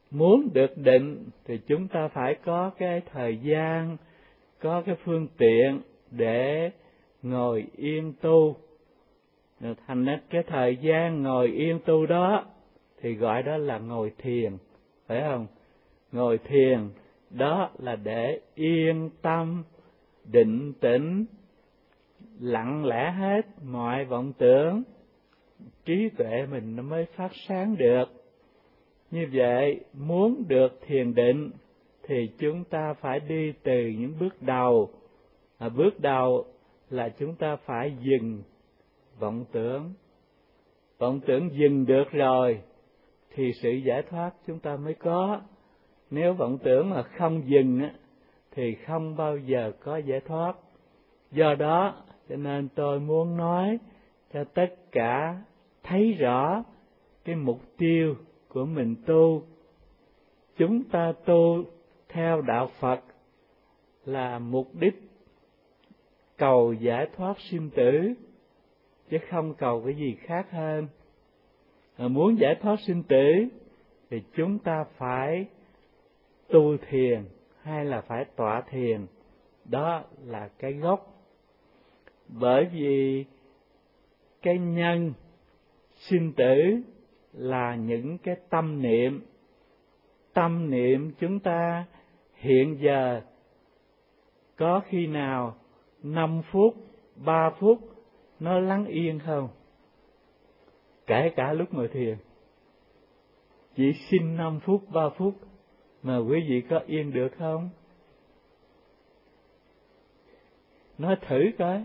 muốn được định thì chúng ta phải có cái thời gian, có cái phương tiện để ngồi yên tu. Thành ra cái thời gian ngồi yên tu đó thì gọi đó là ngồi thiền, phải không? Ngồi thiền đó là để yên tâm, định tĩnh, lặng lẽ hết mọi vọng tưởng, trí tuệ mình nó mới phát sáng được. Như vậy, muốn được thiền định thì chúng ta phải đi từ những bước đầu. Bước đầu là chúng ta phải dừng vọng tưởng. Vọng tưởng dừng được rồi thì sự giải thoát chúng ta mới có. Nếu vọng tưởng mà không dừng thì không bao giờ có giải thoát. Do đó, cho nên tôi muốn nói cho tất cả thấy rõ cái mục tiêu của mình tu. Chúng ta tu theo đạo Phật là mục đích cầu giải thoát sinh tử, chứ không cầu cái gì khác hơn. Muốn giải thoát sinh tử thì chúng ta phải tu thiền hay là phải tọa thiền. Đó là cái gốc. Bởi vì cái nhân sinh tử là những cái tâm niệm. Tâm niệm chúng ta hiện giờ có khi nào 5 phút, 3 phút nó lắng yên không? Kể cả lúc ngồi thiền, chỉ xin 5 phút, 3 phút mà quý vị có yên được không? Nói thử coi.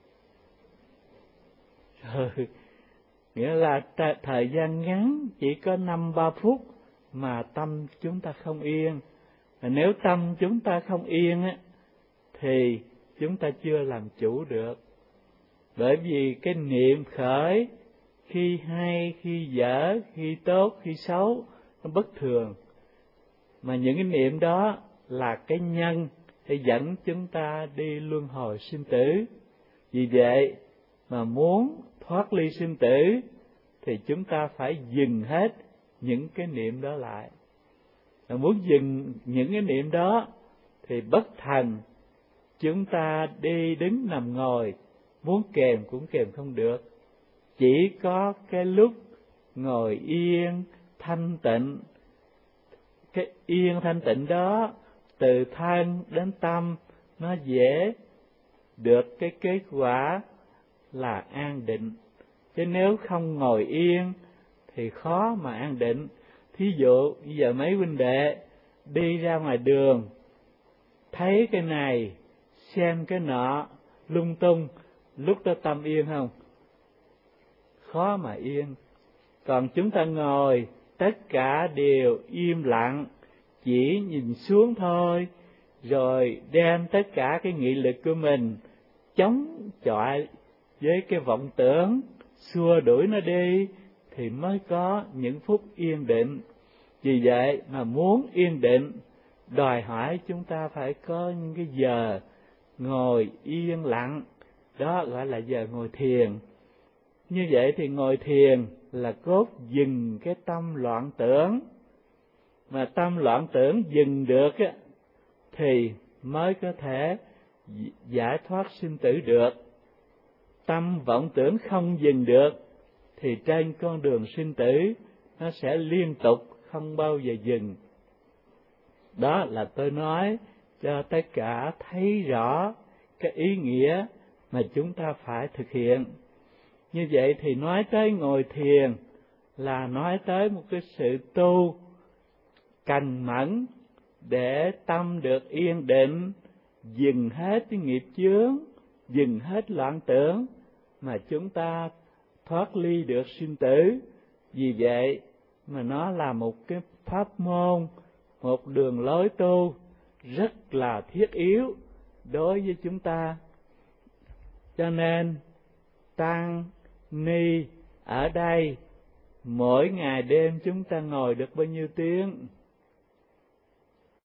Nghĩa là thời gian ngắn chỉ có 5-3 phút mà tâm chúng ta không yên. Nếu tâm chúng ta không yên thì chúng ta chưa làm chủ được. Bởi vì cái niệm khởi khi hay, khi dở, khi tốt, khi xấu nó bất thường. Mà những cái niệm đó là cái nhân để dẫn chúng ta đi luân hồi sinh tử. Vì vậy mà muốn thoát ly sinh tử thì chúng ta phải dừng hết những cái niệm đó lại. Mà muốn dừng những cái niệm đó thì bất thần chúng ta đi đứng nằm ngồi, muốn kèm cũng kèm không được. Chỉ có cái lúc ngồi yên thanh tịnh, cái yên thanh tịnh đó từ thân đến tâm nó dễ được cái kết quả là an định. Chứ nếu không ngồi yên thì khó mà an định. Thí dụ bây giờ mấy huynh đệ đi ra ngoài đường, thấy cái này xem cái nọ lung tung, lúc đó tâm yên không? Khó mà yên. Còn chúng ta ngồi tất cả đều im lặng, chỉ nhìn xuống thôi, rồi đem tất cả cái nghị lực của mình chống chọi với cái vọng tưởng, xua đuổi nó đi thì mới có những phút yên định. Vì vậy mà muốn yên định đòi hỏi chúng ta phải có những cái giờ ngồi yên lặng, đó gọi là giờ ngồi thiền. Như vậy thì ngồi thiền là cốt dừng cái tâm loạn tưởng. Mà tâm loạn tưởng dừng được thì mới có thể giải thoát sinh tử được. Tâm vọng tưởng không dừng được thì trên con đường sinh tử nó sẽ liên tục không bao giờ dừng. Đó là tôi nói cho tất cả thấy rõ cái ý nghĩa mà chúng ta phải thực hiện. Như vậy thì nói tới ngồi thiền là nói tới một cái sự tu cành mẫn để tâm được yên định, dừng hết cái nghiệp chướng, dừng hết loạn tưởng mà chúng ta thoát ly được sinh tử. Vì vậy mà nó là một cái pháp môn, một đường lối tu rất là thiết yếu đối với chúng ta. Cho nên tăng ni ở đây mỗi ngày đêm chúng ta ngồi được bao nhiêu tiếng?